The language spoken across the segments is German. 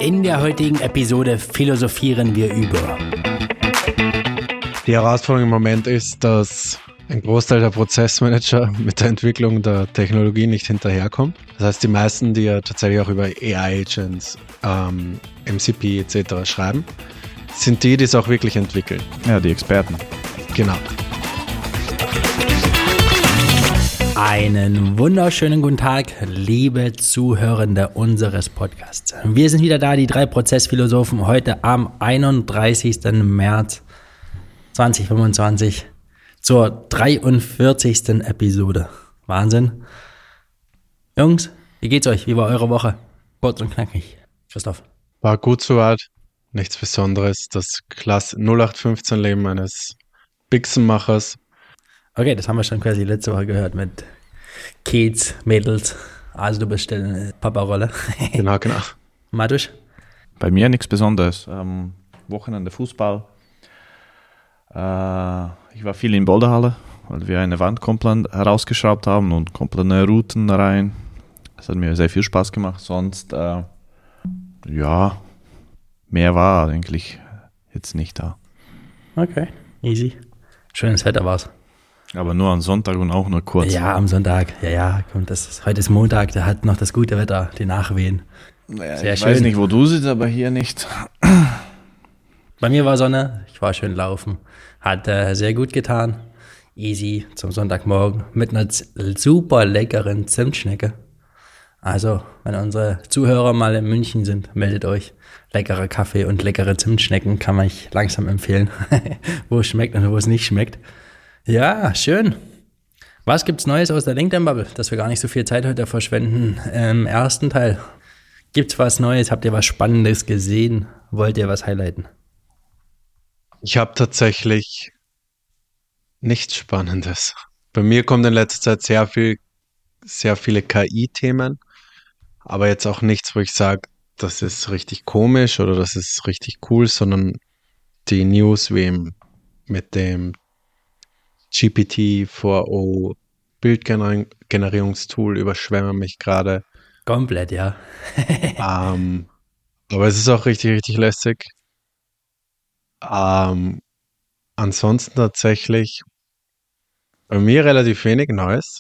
In der heutigen Episode philosophieren wir über. Die Herausforderung im Moment ist, dass ein Großteil der Prozessmanager mit der Entwicklung der Technologie nicht hinterherkommt. Das heißt, die meisten, die ja tatsächlich auch über AI-Agents, MCP etc. schreiben, sind die es auch wirklich entwickeln. Ja, die Experten. Genau. Einen wunderschönen guten Tag, liebe Zuhörende unseres Podcasts. Wir sind wieder da, die drei Prozessphilosophen, heute am 31. März 2025 zur 43. Episode. Wahnsinn. Jungs, wie geht's euch? Wie war eure Woche? Kurz und knackig. Christoph. War gut soweit. Nichts Besonderes. Das 0815-Leben eines Bixenmachers. Okay, das haben wir schon quasi letzte Woche gehört mit Kids, Mädels. Also du bist in Papa-Rolle. Genau. Matusch? Bei mir nichts Besonderes. Wochenende Fußball. Ich war viel in Boulderhalle, weil wir eine Wand komplett herausgeschraubt haben und komplett neue Routen rein. Das hat mir sehr viel Spaß gemacht. Sonst, mehr war eigentlich jetzt nicht da. Okay, easy. Schönes Wetter war's. Aber nur am Sonntag und auch nur kurz. Ja, am Sonntag. Ja, kommt heute ist Montag, der hat noch das gute Wetter, die Nachwehen. Naja, sehr ich schön. weiß nicht, wo du sitzt, aber hier nicht. Bei mir war Sonne, ich war schön laufen. Hat sehr gut getan. Easy zum Sonntagmorgen mit einer super leckeren Zimtschnecke. Also, wenn unsere Zuhörer mal in München sind, meldet euch. Leckerer Kaffee und leckere Zimtschnecken kann man euch langsam empfehlen, wo es schmeckt und wo es nicht schmeckt. Ja, schön. Was gibt's Neues aus der LinkedIn-Bubble, dass wir gar nicht so viel Zeit heute verschwenden? Im ersten Teil, gibt's was Neues? Habt ihr was Spannendes gesehen? Wollt ihr was highlighten? Ich habe tatsächlich nichts Spannendes. Bei mir kommt in letzter Zeit sehr viele KI-Themen, aber jetzt auch nichts, wo ich sage, das ist richtig komisch oder das ist richtig cool, sondern die News wie mit dem GPT-4o Bildgenerierungstool überschwemmen mich gerade. Komplett, ja. Aber es ist auch richtig, richtig lästig. Ansonsten tatsächlich bei mir relativ wenig Neues.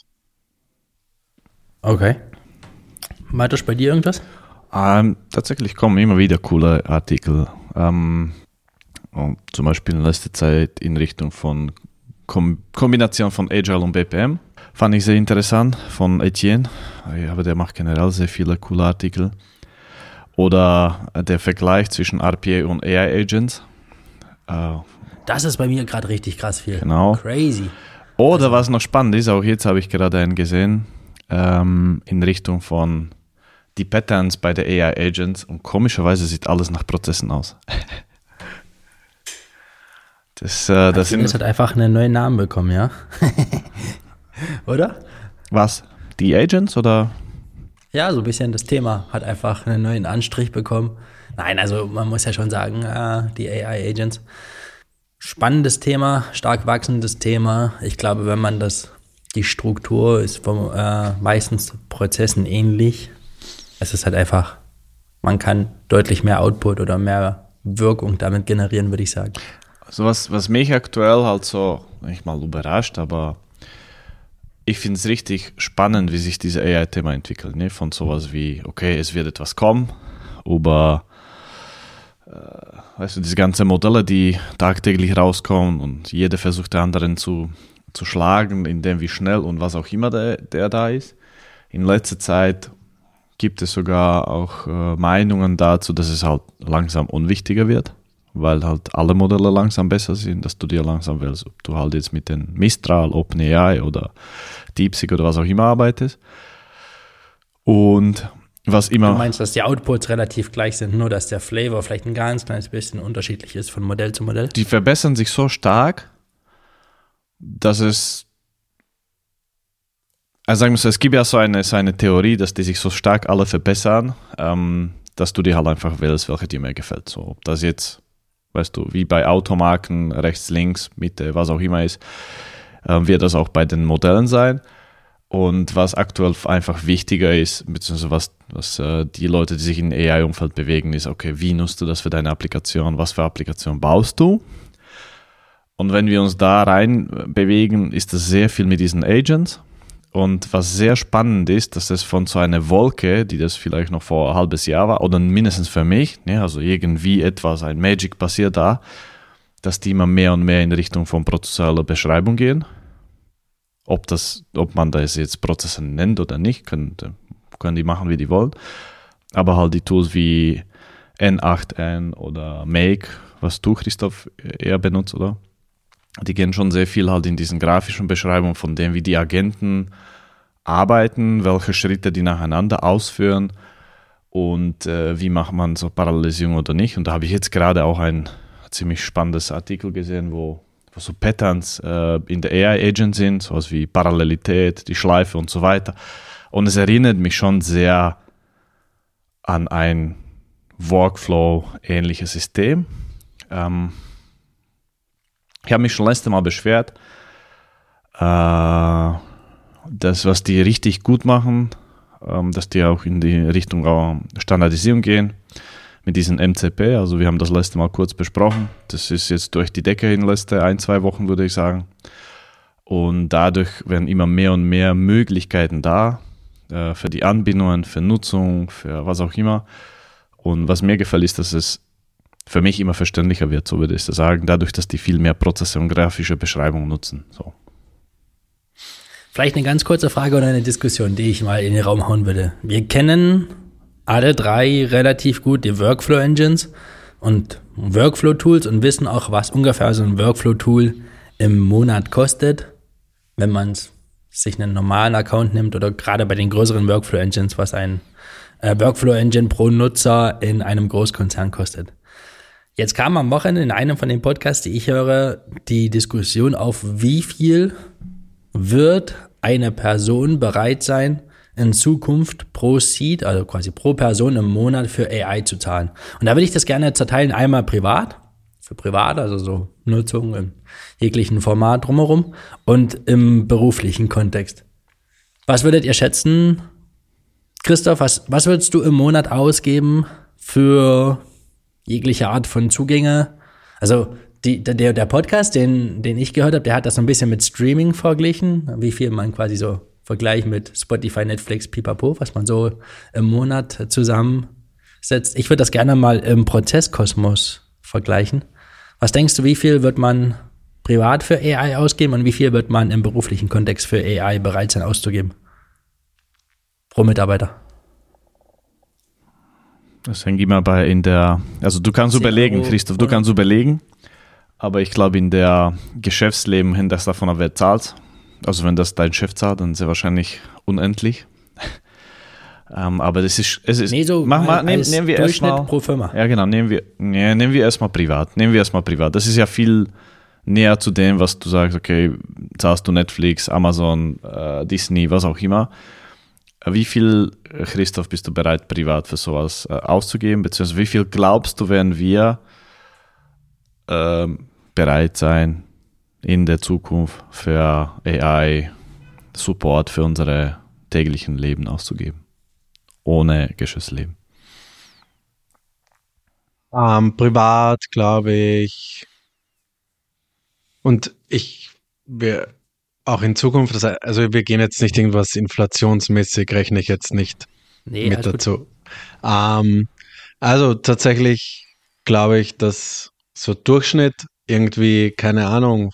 Okay. Matusch, bei dir irgendwas? Tatsächlich kommen immer wieder coole Artikel. Und zum Beispiel in letzter Zeit in Richtung von Kombination von Agile und BPM. Fand ich sehr interessant von Etienne. Aber der macht generell sehr viele coole Artikel. Oder der Vergleich zwischen RPA und AI Agents. Das ist bei mir gerade richtig krass viel. Genau. Crazy. Oder was noch spannend ist, auch jetzt habe ich gerade einen gesehen, in Richtung von die Patterns bei der AI Agents und komischerweise sieht alles nach Prozessen aus. Das hat einfach einen neuen Namen bekommen, ja? Oder? Was? Die Agents oder? Ja, so ein bisschen das Thema hat einfach einen neuen Anstrich bekommen. Nein, also man muss ja schon sagen, die AI-Agents. Spannendes Thema, stark wachsendes Thema. Ich glaube, wenn man die Struktur ist von meistens Prozessen ähnlich. Es ist halt einfach, man kann deutlich mehr Output oder mehr Wirkung damit generieren, würde ich sagen. Also was mich aktuell halt so, nicht mal überrascht, aber ich finde es richtig spannend, wie sich diese AI-Thema entwickelt. Ne? Von sowas wie, okay, es wird etwas kommen, über diese ganzen Modelle, die tagtäglich rauskommen und jeder versucht, den anderen zu schlagen, indem wie schnell und was auch immer der da ist. In letzter Zeit gibt es sogar auch Meinungen dazu, dass es halt langsam unwichtiger wird, weil halt alle Modelle langsam besser sind, dass du dir langsam wählst, ob du halt jetzt mit den Mistral, OpenAI oder DeepSeek oder was auch immer arbeitest. Und was immer... Du meinst, dass die Outputs relativ gleich sind, nur dass der Flavor vielleicht ein ganz kleines bisschen unterschiedlich ist von Modell zu Modell? Die verbessern sich so stark, dass es... Also sagen wir so, es gibt ja so eine Theorie, dass die sich so stark alle verbessern, dass du dir halt einfach wählst, welche dir mehr gefällt. So, ob das jetzt... Weißt du, wie bei Automarken, rechts, links, Mitte, was auch immer ist, wird das auch bei den Modellen sein. Und was aktuell einfach wichtiger ist, beziehungsweise was die Leute, die sich im AI-Umfeld bewegen, ist, okay, wie nutzt du das für deine Applikation? Was für Applikation baust du? Und wenn wir uns da rein bewegen, ist das sehr viel mit diesen Agents. Und was sehr spannend ist, dass es von so einer Wolke, die das vielleicht noch vor ein halbes Jahr war, oder mindestens für mich, ne, also irgendwie etwas, ein Magic passiert da, dass die immer mehr und mehr in Richtung von prozessualer Beschreibung gehen. Ob man das jetzt Prozesse nennt oder nicht, können die machen, wie die wollen. Aber halt die Tools wie N8N oder Make, was du, Christoph, eher benutzt, oder? Die gehen schon sehr viel halt in diesen grafischen Beschreibungen von dem, wie die Agenten arbeiten, welche Schritte die nacheinander ausführen und wie macht man so Parallelisierung oder nicht. Und da habe ich jetzt gerade auch ein ziemlich spannendes Artikel gesehen, wo so Patterns in der AI-Agent sind, sowas wie Parallelität, die Schleife und so weiter. Und es erinnert mich schon sehr an ein Workflow-ähnliches System. Ich habe mich schon letztes Mal beschwert, das, was die richtig gut machen, dass die auch in die Richtung Standardisierung gehen, mit diesem MCP, also wir haben das letzte Mal kurz besprochen. Das ist jetzt durch die Decke in den letzten 1-2 Wochen, würde ich sagen. Und dadurch werden immer mehr und mehr Möglichkeiten da für die Anbindungen, für Nutzung, für was auch immer. Und was mir gefällt, ist, dass es für mich immer verständlicher wird, so würde ich das sagen, dadurch, dass die viel mehr Prozesse und grafische Beschreibungen nutzen. So. Vielleicht eine ganz kurze Frage oder eine Diskussion, die ich mal in den Raum hauen würde. Wir kennen alle drei relativ gut die Workflow-Engines und Workflow-Tools und wissen auch, was ungefähr so ein Workflow-Tool im Monat kostet, wenn man sich einen normalen Account nimmt oder gerade bei den größeren Workflow-Engines, was ein Workflow-Engine pro Nutzer in einem Großkonzern kostet. Jetzt kam am Wochenende in einem von den Podcasts, die ich höre, die Diskussion auf, wie viel wird eine Person bereit sein, in Zukunft pro Seat, also quasi pro Person im Monat für AI zu zahlen. Und da will ich das gerne zerteilen, einmal privat, für privat, also so Nutzung im jeglichen Format drumherum und im beruflichen Kontext. Was würdet ihr schätzen, Christoph, was würdest du im Monat ausgeben für jegliche Art von Zugänge? Also der Podcast, den ich gehört habe, der hat das so ein bisschen mit Streaming verglichen, wie viel man quasi so Vergleich mit Spotify, Netflix, Pipapo, was man so im Monat zusammensetzt. Ich würde das gerne mal im Prozesskosmos vergleichen. Was denkst du, wie viel wird man privat für AI ausgeben und wie viel wird man im beruflichen Kontext für AI bereit sein auszugeben? Pro Mitarbeiter. Das hängt immer also du kannst überlegen, Christoph, du kannst überlegen, aber ich glaube in der Geschäftsleben hängt das davon ab, wer zahlt. Also wenn das dein Chef zahlt, dann sehr wahrscheinlich unendlich. Aber es ist nehmen wir erstmal pro Firma. Ja, genau, nehmen wir erstmal privat. Das ist ja viel näher zu dem, was du sagst, okay, zahlst du Netflix, Amazon, Disney, was auch immer. Wie viel, Christoph, bist du bereit, privat für sowas auszugeben? Beziehungsweise wie viel glaubst du, werden wir bereit sein, in der Zukunft für AI-Support für unsere täglichen Leben auszugeben? Ohne Geschäftsleben. Privat, glaube ich. Und wir auch in Zukunft, also wir gehen jetzt nicht irgendwas inflationsmäßig, rechne ich jetzt nicht mit dazu. Also tatsächlich glaube ich, dass so Durchschnitt irgendwie, keine Ahnung,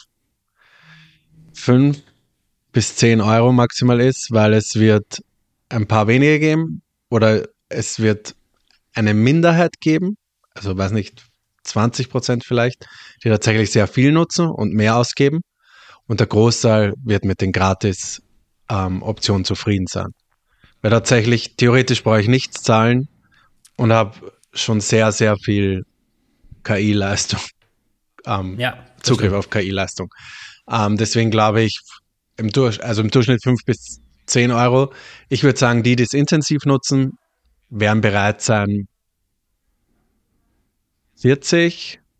5 bis 10 Euro maximal ist, weil es wird ein paar weniger geben oder es wird eine Minderheit geben, also weiß nicht, 20% vielleicht, die tatsächlich sehr viel nutzen und mehr ausgeben und der Großteil wird mit den Gratis-Optionen zufrieden sein. Weil tatsächlich, theoretisch brauche ich nichts zahlen und habe schon sehr, sehr viel KI-Leistung, Zugriff auf KI-Leistung. Deswegen glaube ich, im Durchschnitt 5 bis 10 Euro. Ich würde sagen, die es intensiv nutzen, werden bereit sein, 40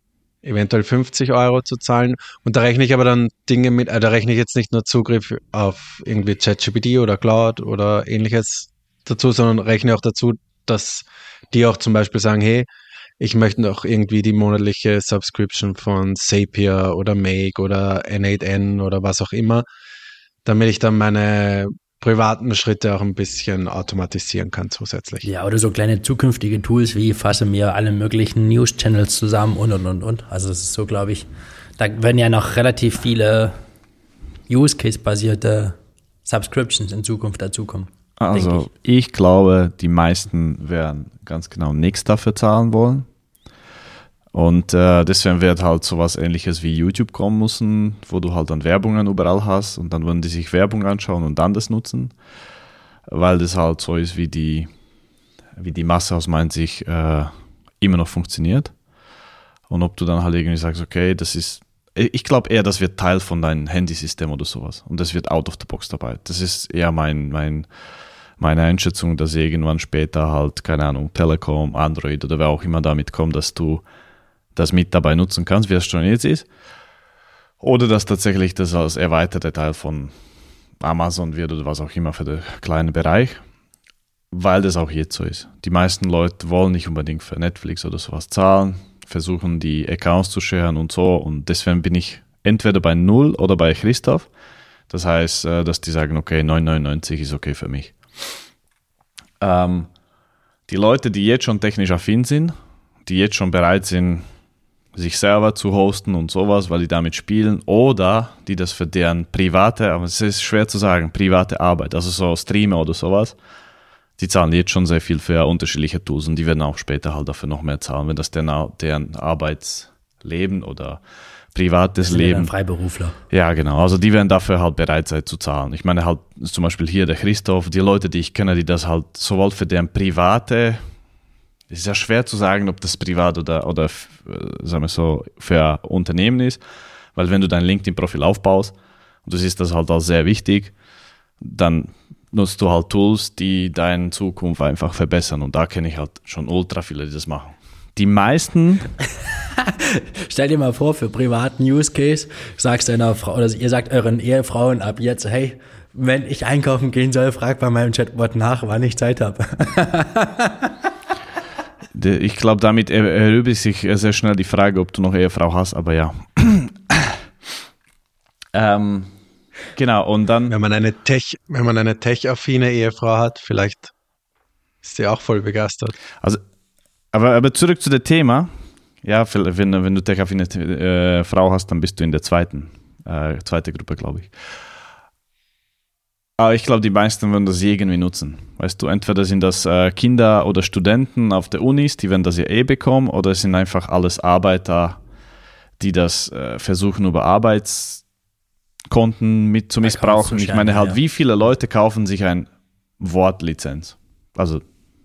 eventuell 50 Euro zu zahlen. Und da rechne ich aber dann Dinge mit, da rechne ich jetzt nicht nur Zugriff auf irgendwie ChatGPT oder Cloud oder ähnliches dazu, sondern rechne auch dazu, dass die auch zum Beispiel sagen, hey, ich möchte doch irgendwie die monatliche Subscription von Zapier oder Make oder N8N oder was auch immer, damit ich dann meine privaten Schritte auch ein bisschen automatisieren kann zusätzlich. Ja, oder so kleine zukünftige Tools wie fasse mir alle möglichen News-Channels zusammen und. Also das ist so, glaube ich, da werden ja noch relativ viele Use-Case-basierte Subscriptions in Zukunft dazukommen. Also ich glaube, die meisten werden ganz genau nichts dafür zahlen wollen. Und deswegen wird halt sowas Ähnliches wie YouTube kommen müssen, wo du halt dann Werbungen überall hast und dann würden die sich Werbung anschauen und dann das nutzen, weil das halt so ist, wie die Masse aus meiner Sicht immer noch funktioniert. Und ob du dann halt irgendwie sagst, okay, das ist, ich glaube eher, das wird Teil von deinem Handysystem oder sowas und das wird out of the box dabei. Das ist eher meine Einschätzung, dass irgendwann später halt, keine Ahnung, Telekom, Android oder wer auch immer damit kommt, dass du das mit dabei nutzen kannst, wie es schon jetzt ist. Oder dass tatsächlich das als erweiterte Teil von Amazon wird oder was auch immer für den kleinen Bereich, weil das auch jetzt so ist. Die meisten Leute wollen nicht unbedingt für Netflix oder sowas zahlen, versuchen die Accounts zu sharen und so und deswegen bin ich entweder bei Null oder bei Christoph. Das heißt, dass die sagen, okay, 9,99 ist okay für mich. Die Leute, die jetzt schon technisch affin sind, die jetzt schon bereit sind, sich selber zu hosten und sowas, weil die damit spielen, oder die das für deren private, aber es ist schwer zu sagen, private Arbeit, also so Streamer oder sowas, die zahlen jetzt schon sehr viel für unterschiedliche Tools und die werden auch später halt dafür noch mehr zahlen, wenn das deren Arbeitsleben oder privates das sind Leben. Ja dann Freiberufler. Ja, genau. Also die werden dafür halt bereit sein zu zahlen. Ich meine halt zum Beispiel hier der Christoph, die Leute, die ich kenne, die das halt sowohl für deren private, es ist ja schwer zu sagen, ob das privat oder sagen wir so, für Unternehmen ist, weil wenn du dein LinkedIn-Profil aufbaust und du siehst das halt als sehr wichtig, dann nutzt du halt Tools, die deine Zukunft einfach verbessern und da kenne ich halt schon ultra viele, die das machen. Die meisten... Stell dir mal vor, für privaten Use Case sagst deiner Frau, oder ihr sagt euren Ehefrauen ab jetzt, hey, wenn ich einkaufen gehen soll, frag bei meinem Chatbot nach, wann ich Zeit habe. Ich glaube, damit erübrigt sich sehr schnell die Frage, ob du noch Ehefrau hast, aber ja. Genau, und dann... Wenn man eine tech-affine Ehefrau hat, vielleicht ist sie auch voll begeistert. Also, aber zurück zu dem Thema. Ja, wenn du tech-affine Frau hast, dann bist du in der zweite Gruppe, glaube ich. Aber ich glaube, die meisten würden das irgendwie nutzen. Weißt du, entweder sind das Kinder oder Studenten auf der Unis, die werden das ja bekommen, oder es sind einfach alles Arbeiter, die das versuchen über Arbeitskonten zu missbrauchen. Ich meine halt, wie viele Leute kaufen sich ein Wortlizenz? Also,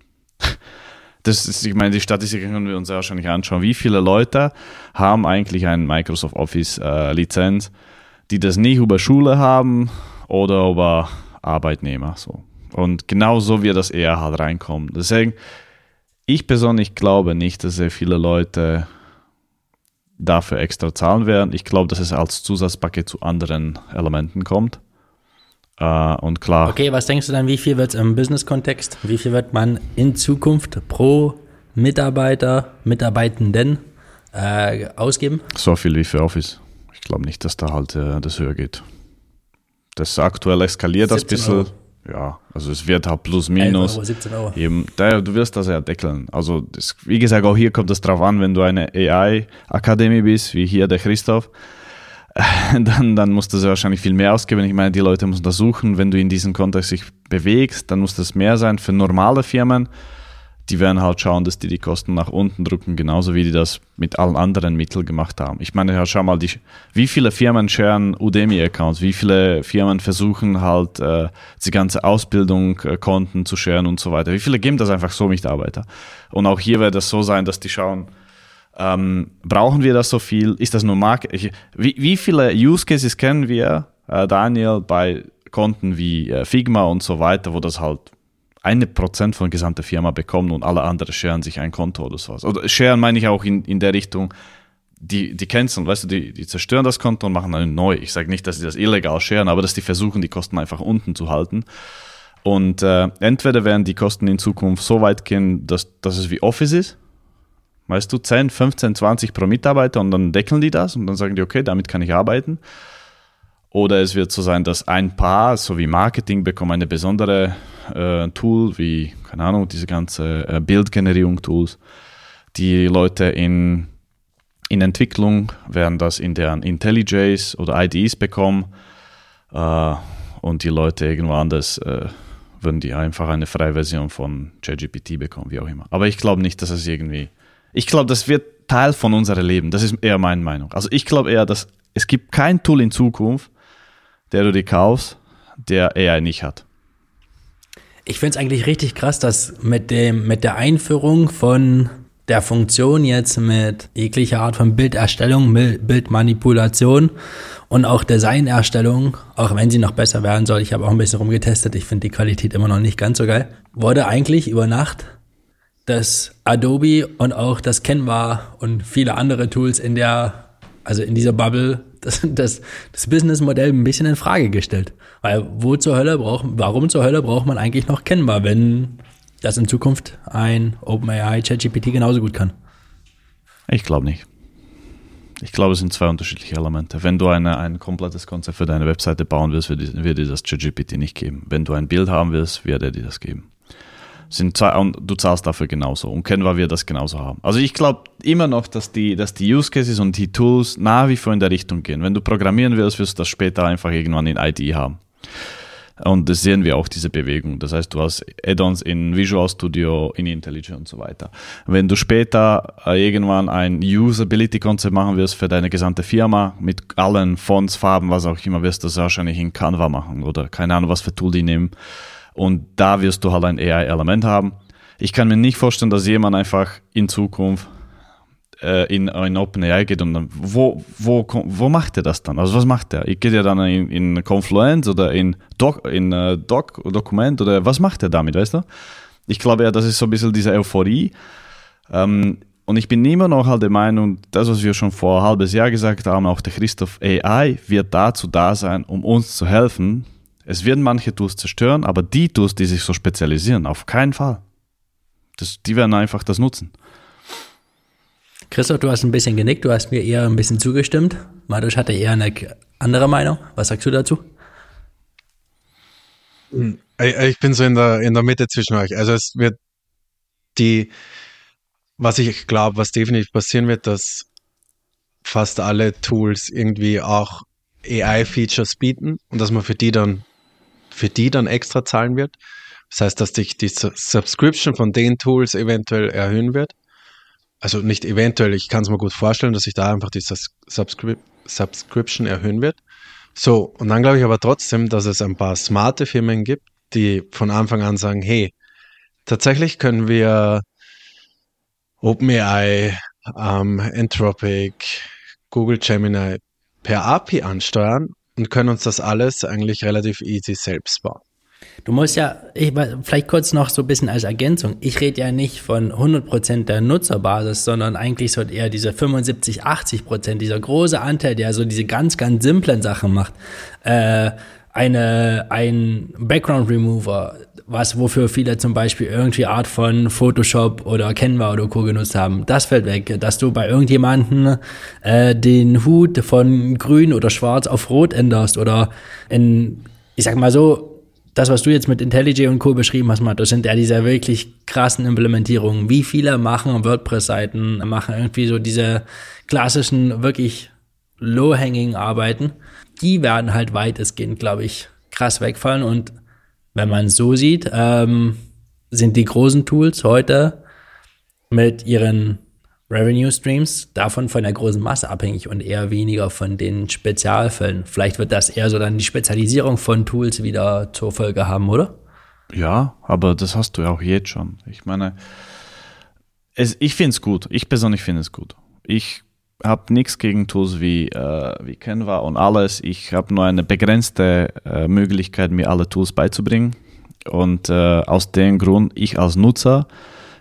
ich meine, die Statistiken können wir uns ja wahrscheinlich anschauen. Wie viele Leute haben eigentlich ein Microsoft Office Lizenz, die das nicht über Schule haben oder über Arbeitnehmer. So. Und genau so wird das eher halt reinkommen. Deswegen, ich persönlich glaube nicht, dass sehr viele Leute dafür extra zahlen werden. Ich glaube, dass es als Zusatzpaket zu anderen Elementen kommt. Und klar. Okay, was denkst du dann, wie viel wird es im Business-Kontext, wie viel wird man in Zukunft pro Mitarbeiter, Mitarbeitenden ausgeben? So viel wie für Office. Ich glaube nicht, dass da halt das höher geht. Das aktuell eskaliert das ein bisschen. Euro. Ja, also es wird halt plus minus. 11 Euro, 17 Euro. Eben, du wirst das ja deckeln. Also wie gesagt, auch hier kommt es drauf an, wenn du eine AI-Akademie bist, wie hier der Christoph, dann musst du wahrscheinlich viel mehr ausgeben. Ich meine, die Leute müssen das suchen. Wenn du in diesem Kontext dich bewegst, dann muss das mehr sein. Für normale Firmen, die werden halt schauen, dass die Kosten nach unten drücken, genauso wie die das mit allen anderen Mitteln gemacht haben. Ich meine, ja, schau mal, wie viele Firmen sharen Udemy-Accounts, wie viele Firmen versuchen halt die ganze Ausbildung, Konten zu sharen und so weiter. Wie viele geben das einfach so Mitarbeiter? Und auch hier wird das so sein, dass die schauen, brauchen wir das so viel? Ist das nur Marketing? Wie viele Use Cases kennen wir, Daniel, bei Konten wie Figma und so weiter, wo das halt 1% von der gesamten Firma bekommen und alle anderen sharen sich ein Konto oder sowas. Oder sharen meine ich auch in der Richtung, die canceln, weißt du, die zerstören das Konto und machen dann neu. Ich sage nicht, dass sie das illegal scheren, aber dass die versuchen, die Kosten einfach unten zu halten. Und entweder werden die Kosten in Zukunft so weit gehen, dass es wie Office ist, weißt du, 10, 15, 20 pro Mitarbeiter und dann deckeln die das und dann sagen die, okay, damit kann ich arbeiten. Oder es wird so sein, dass ein paar, so wie Marketing, bekommen eine besondere Tool, wie, keine Ahnung, diese ganze Bildgenerierung-Tools. Die Leute in Entwicklung werden das in deren IntelliJs oder IDEs bekommen und die Leute irgendwo anders würden die einfach eine freie Version von ChatGPT bekommen, wie auch immer. Aber ich glaube nicht, dass es irgendwie... Ich glaube, das wird Teil von unserem Leben. Das ist eher meine Meinung. Also ich glaube eher, dass es gibt kein Tool in Zukunft, der du dir kaufst, der AI nicht hat. Ich finde es eigentlich richtig krass, dass mit der Einführung von der Funktion jetzt mit jeglicher Art von Bilderstellung, Bildmanipulation und auch Designerstellung, auch wenn sie noch besser werden soll, ich habe auch ein bisschen rumgetestet, ich finde die Qualität immer noch nicht ganz so geil, wurde eigentlich über Nacht das Adobe und auch das Canva und viele andere Tools in dieser Bubble das Businessmodell ein bisschen in Frage gestellt. Weil warum zur Hölle braucht man eigentlich noch Canva, wenn das in Zukunft ein OpenAI ChatGPT genauso gut kann? Ich glaube nicht. Ich glaube, es sind zwei unterschiedliche Elemente. Wenn du ein komplettes Konzept für deine Webseite bauen willst, wird dir das ChatGPT nicht geben. Wenn du ein Bild haben willst, wird er dir das geben. Sind zwei, und du zahlst dafür genauso. Und Canva wird das genauso haben. Also ich glaube immer noch, dass die Use Cases und die Tools nach wie vor in der Richtung gehen. Wenn du programmieren willst, wirst du das später einfach irgendwann in IDE haben. Und das sehen wir auch, diese Bewegung. Das heißt, du hast Add-ons in Visual Studio, in IntelliJ und so weiter. Wenn du später irgendwann ein Usability-Konzept machen wirst für deine gesamte Firma, mit allen Fonts, Farben, was auch immer, wirst du das wahrscheinlich in Canva machen oder keine Ahnung, was für Tool die nehmen. Und da wirst du halt ein AI-Element haben. Ich kann mir nicht vorstellen, dass jemand einfach in Zukunft in OpenAI geht und dann, wo macht er das dann? Also was macht er? Geht er dann in Confluence oder in Dokument oder was macht er damit, weißt du? Ich glaube ja, das ist so ein bisschen diese Euphorie. Und ich bin immer noch halt der Meinung, das, was wir schon vor ein halbes Jahr gesagt haben, auch der Christoph, AI wird dazu da sein, um uns zu helfen. Es werden manche Tools zerstören, aber die Tools, die sich so spezialisieren, auf keinen Fall. Die werden einfach das nutzen. Christoph, du hast ein bisschen genickt, du hast mir eher ein bisschen zugestimmt. Madusch hatte eher eine andere Meinung. Was sagst du dazu? Ich bin so in der Mitte zwischen euch. Also es wird was ich glaube, was definitiv passieren wird, dass fast alle Tools irgendwie auch AI-Features bieten und dass man für die dann extra zahlen wird. Das heißt, dass sich die Subscription von den Tools eventuell erhöhen wird. Also nicht eventuell, ich kann es mir gut vorstellen, dass sich da einfach die Subscription erhöhen wird. So, und dann glaube ich aber trotzdem, dass es ein paar smarte Firmen gibt, die von Anfang an sagen, hey, tatsächlich können wir OpenAI, Anthropic, Google Gemini per API ansteuern und können uns das alles eigentlich relativ easy selbst bauen. Du musst vielleicht kurz noch so ein bisschen als Ergänzung, ich rede ja nicht von 100% der Nutzerbasis, sondern eigentlich so eher diese 75-80%, dieser große Anteil, der so diese ganz, ganz simplen Sachen macht. Ein Background Remover, wofür viele zum Beispiel irgendwie Art von Photoshop oder Canva oder Co. genutzt haben, das fällt weg. Dass du bei irgendjemanden den Hut von grün oder schwarz auf rot änderst oder ich sag mal so, das, was du jetzt mit IntelliJ und Co. beschrieben hast, das sind ja diese wirklich krassen Implementierungen. Wie viele machen WordPress-Seiten, machen irgendwie so diese klassischen, wirklich low-hanging Arbeiten. Die werden halt weitestgehend, glaube ich, krass wegfallen. Und wenn man es so sieht, sind die großen Tools heute mit ihren Revenue Streams davon von der großen Masse abhängig und eher weniger von den Spezialfällen. Vielleicht wird das eher so dann die Spezialisierung von Tools wieder zur Folge haben, oder? Ja, aber das hast du ja auch jetzt schon. Ich meine, ich finde es gut. Ich persönlich finde es gut. Ich habe nichts gegen Tools wie Canva und alles. Ich habe nur eine begrenzte Möglichkeit, mir alle Tools beizubringen. Und aus dem Grund, ich als Nutzer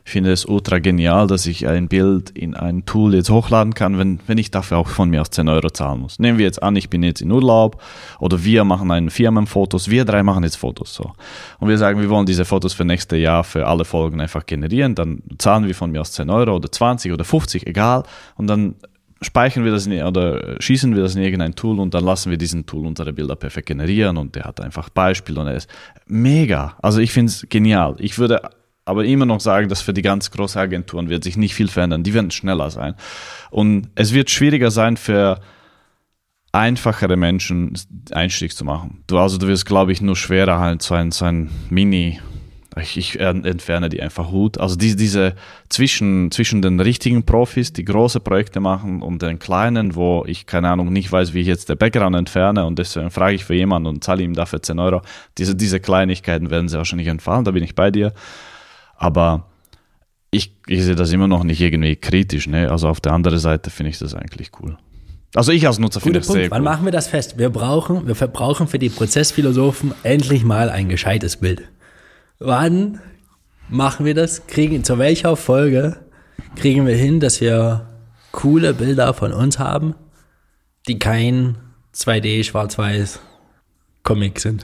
Ich finde es ultra genial, dass ich ein Bild in ein Tool jetzt hochladen kann, wenn ich dafür auch von mir aus 10 Euro zahlen muss. Nehmen wir jetzt an, ich bin jetzt in Urlaub oder wir machen einen Firmenfotos, wir 3 machen jetzt Fotos so. Und wir sagen, wir wollen diese Fotos für nächstes Jahr für alle Folgen einfach generieren, dann zahlen wir von mir aus 10 Euro oder 20 oder 50, egal. Und dann speichern wir das oder schießen wir das in irgendein Tool und dann lassen wir diesen Tool unsere Bilder perfekt generieren und der hat einfach Beispiele und er ist mega. Also ich finde es genial. Ich würde aber immer noch sagen, dass für die ganz großen Agenturen wird sich nicht viel verändern. Die werden schneller sein. Und es wird schwieriger sein für einfachere Menschen Einstieg zu machen. Du wirst, glaube ich, nur schwerer halt so ein Mini- Ich entferne die einfach Hut. Also diese zwischen den richtigen Profis, die große Projekte machen und den kleinen, wo ich, keine Ahnung, nicht weiß, wie ich jetzt den Background entferne und deswegen frage ich für jemanden und zahle ihm dafür 10 Euro. Diese Kleinigkeiten werden sie wahrscheinlich entfallen, da bin ich bei dir. Aber ich sehe das immer noch nicht irgendwie kritisch. Ne? Also auf der anderen Seite finde ich das eigentlich cool. Also ich als Nutzer finde es sehr cool. Wann machen wir das fest? Wir verbrauchen für die Prozessphilosophen endlich mal ein gescheites Bild. Wann machen wir das? Zu welcher Folge kriegen wir hin, dass wir coole Bilder von uns haben, die kein 2D Schwarz-Weiß Comic sind?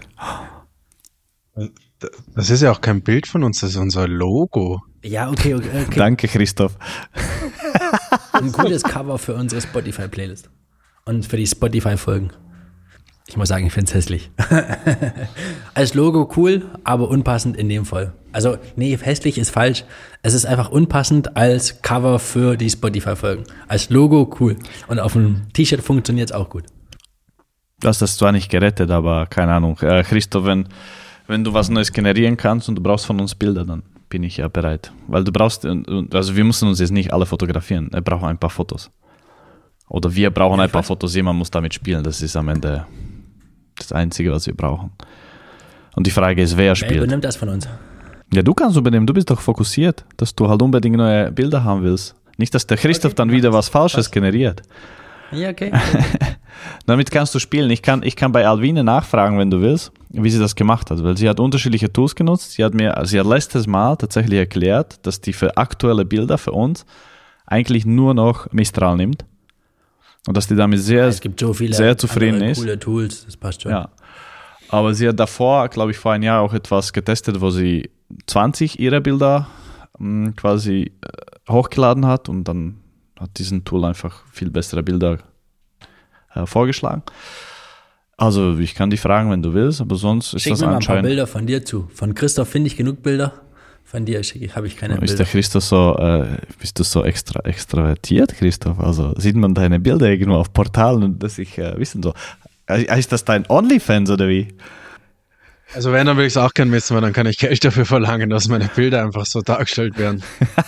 Das ist ja auch kein Bild von uns, das ist unser Logo. Ja, okay. Danke, Christoph. Ein cooles Cover für unsere Spotify-Playlist und für die Spotify-Folgen. Ich muss sagen, ich finde es hässlich. Als Logo cool, aber unpassend in dem Fall. Also, nee, hässlich ist falsch. Es ist einfach unpassend als Cover für die Spotify-Folgen. Als Logo cool. Und auf dem T-Shirt funktioniert es auch gut. Du hast das zwar nicht gerettet, aber keine Ahnung. Christoph, wenn du was Neues generieren kannst und du brauchst von uns Bilder, dann bin ich ja bereit. Weil also wir müssen uns jetzt nicht alle fotografieren. Wir brauchen ein paar Fotos. Oder wir brauchen ein paar Fotos, jemand muss damit spielen. Das ist am Ende das Einzige, was wir brauchen. Und die Frage ist, wer spielt? Wer übernimmt das von uns? Ja, du kannst übernehmen. Du bist doch fokussiert, dass du halt unbedingt neue Bilder haben willst. Nicht, dass der Christoph dann wieder was Falsches generiert. Ja, okay. Damit kannst du spielen. Ich kann bei Alvine nachfragen, wenn du willst, wie sie das gemacht hat. Weil sie hat unterschiedliche Tools genutzt. Sie hat letztes Mal tatsächlich erklärt, dass die für aktuelle Bilder für uns eigentlich nur noch Mistral nimmt. Und dass die damit es gibt so viele sehr zufrieden ist. Coole Tools, das passt schon. Ja. Aber sie hat davor, glaube ich, vor einem Jahr auch etwas getestet, wo sie 20 ihrer Bilder quasi hochgeladen hat und dann hat diesen Tool einfach viel bessere Bilder vorgeschlagen. Also ich kann dich fragen, wenn du willst, aber sonst ist Schick das mir mal anscheinend... ein paar Bilder von dir zu. Von Christoph finde ich genug Bilder. Von dir habe ich keine Ist Bilder. der Christoph bist du so extravertiert, Christoph? Also sieht man deine Bilder irgendwo auf Portalen und dass ich wissen so. Ist das dein OnlyFans oder wie? Also wenn, dann will ich es auch gerne wissen, weil dann kann ich Geld dafür verlangen, dass meine Bilder einfach so dargestellt werden.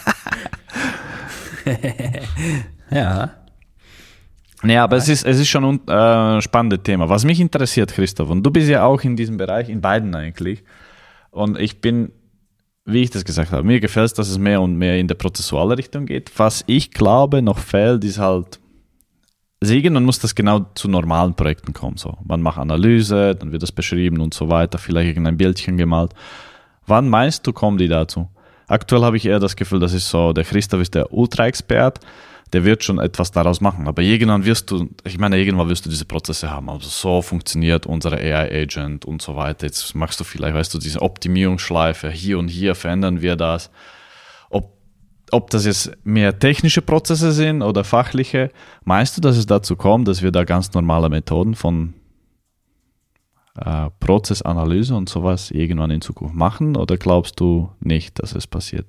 Ja. Ja, aber es ist schon ein spannendes Thema. Was mich interessiert, Christoph, und du bist ja auch in diesem Bereich, in beiden eigentlich. Und ich bin, wie ich das gesagt habe, mir gefällt es, dass es mehr und mehr in der prozessuale Richtung geht. Was ich glaube, noch fehlt, ist halt, irgendwann muss das genau zu normalen Projekten kommen. So. Man macht Analyse, dann wird das beschrieben und so weiter, vielleicht irgendein Bildchen gemalt. Wann meinst du, kommen die dazu? Aktuell habe ich eher das Gefühl, das ist so, der Christoph ist der Ultra-Expert, der wird schon etwas daraus machen. Aber irgendwann wirst du diese Prozesse haben. Also so funktioniert unsere AI-Agent und so weiter. Jetzt machst du vielleicht, weißt du, diese Optimierungsschleife, hier und hier verändern wir das. Ob das jetzt mehr technische Prozesse sind oder fachliche, meinst du, dass es dazu kommt, dass wir da ganz normale Methoden von Prozessanalyse und sowas irgendwann in Zukunft machen? Oder glaubst du nicht, dass es passiert?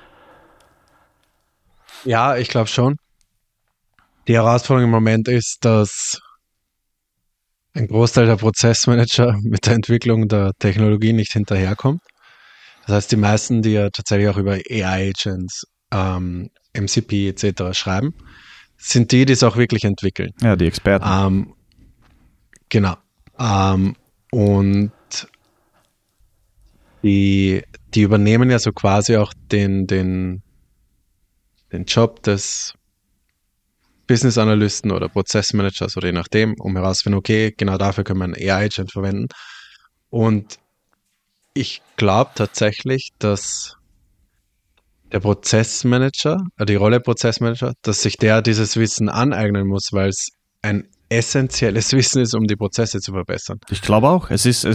Ja, ich glaube schon. Die Herausforderung im Moment ist, dass ein Großteil der Prozessmanager mit der Entwicklung der Technologie nicht hinterherkommt. Das heißt, die meisten, die ja tatsächlich auch über AI-Agents, MCP etc. schreiben, sind die es auch wirklich entwickeln. Ja, die Experten. Genau. Und die übernehmen ja so quasi auch den Job des Business-Analysten oder Prozessmanagers oder je nachdem, um herauszufinden, okay, genau dafür können wir einen AI-Agent verwenden. Und ich glaube tatsächlich, dass der Prozessmanager, die Rolle Prozessmanager, dass sich der dieses Wissen aneignen muss, weil es ein essentielles Wissen ist, um die Prozesse zu verbessern. Ich glaube auch. Es ist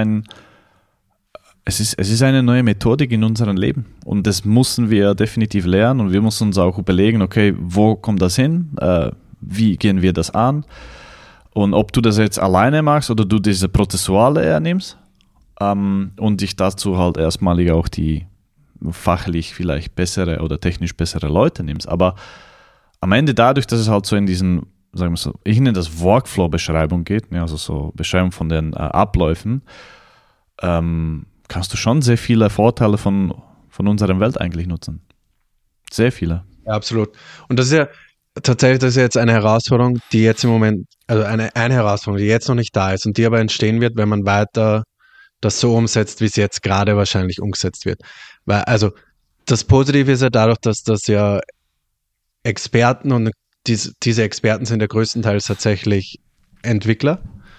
eine neue Methodik in unserem Leben und das müssen wir definitiv lernen und wir müssen uns auch überlegen, okay, wo kommt das hin? Wie gehen wir das an? Und ob du das jetzt alleine machst oder du diese Prozessuale nimmst und dich dazu halt erstmalig auch die fachlich vielleicht bessere oder technisch bessere Leute nimmst. Aber am Ende dadurch, dass es halt so in diesen, sagen wir so, ich nenne das Workflow-Beschreibung geht, also so Beschreibung von den Abläufen, kannst du schon sehr viele Vorteile von unserer Welt eigentlich nutzen. Sehr viele. Ja, absolut. Und das ist ja tatsächlich, das ist jetzt eine Herausforderung, die jetzt im Moment, also eine Herausforderung, die jetzt noch nicht da ist und die aber entstehen wird, wenn man weiter das so umsetzt, wie es jetzt gerade wahrscheinlich umgesetzt wird. Weil, also, das Positive ist ja dadurch, dass das ja Experten und diese Experten sind ja größtenteils tatsächlich Entwickler.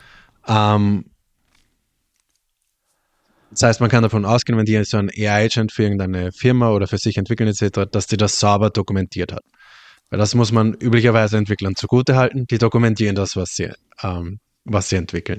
Das heißt, man kann davon ausgehen, wenn die so ein AI-Agent für irgendeine Firma oder für sich entwickeln etc., dass die das sauber dokumentiert hat. Weil das muss man üblicherweise Entwicklern zugutehalten. Die dokumentieren das, was sie entwickeln.